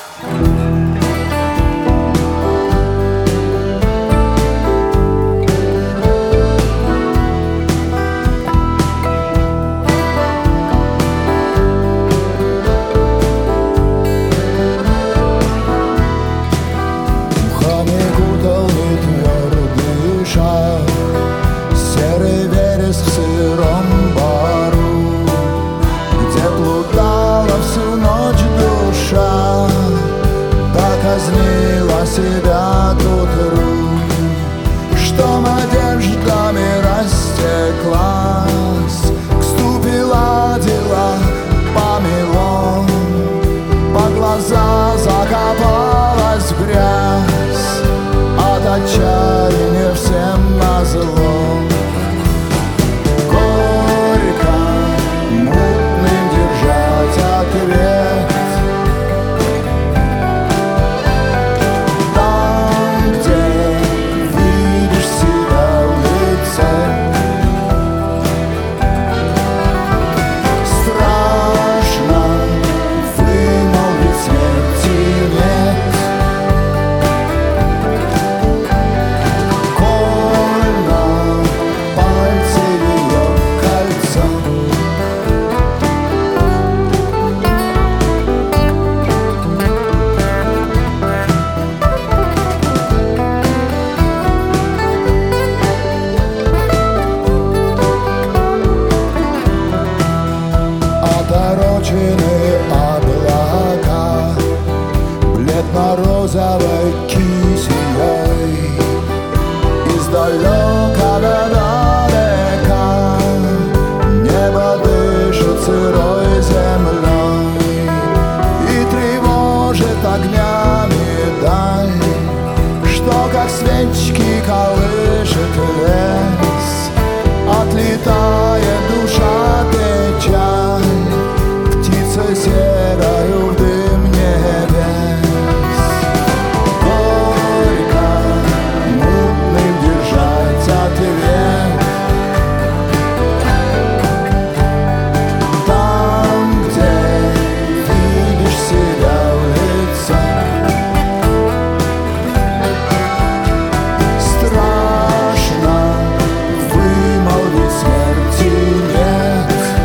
Серый вереск в сыром бару, где плутала всю ночь душа, да казнила себя к утру, что надеждами растеклась, к ступе ладила помелом, по глаза закопалась в грязь, от отчаяния всем назло. Горько мутным держать ответ там, где видишь себя в лице. Страшно вымолвить смерти нет. Оторочены облака бледно-розовой кисеей, издалека до далека небо дышит сырой землей и тревожит огнями даль, что как свечки колышет лес. Отлетает душа печаль птицей серою в дым небес. Горько мутным держать ответ там, где видишь себя в лице. Страшно вымолвить смерти нет.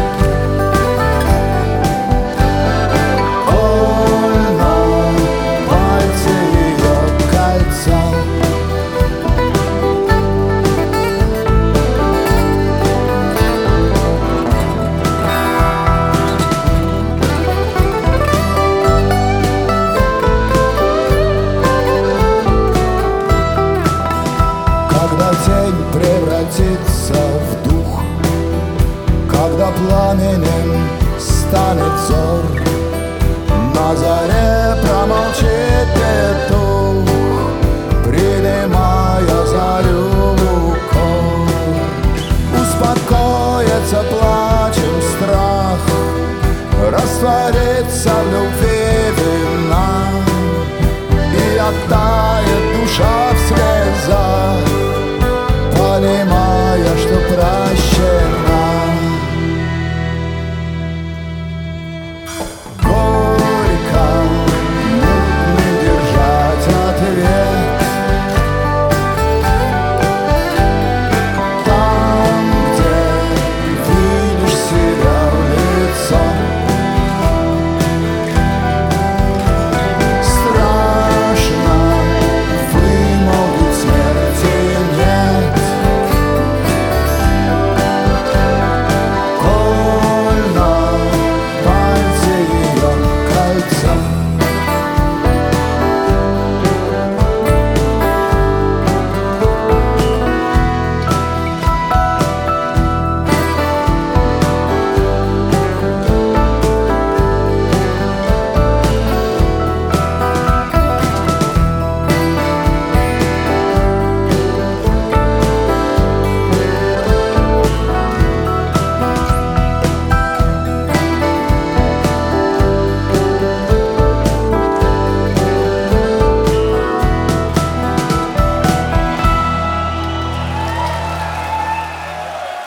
Когда тень превратится в дух, когда пламенем станет взор, на заре промолчит петух, принимая зарю укор. Успокоится плачем страх, растворится в любви вина, и оттает душа в слезах, понимая, что прощен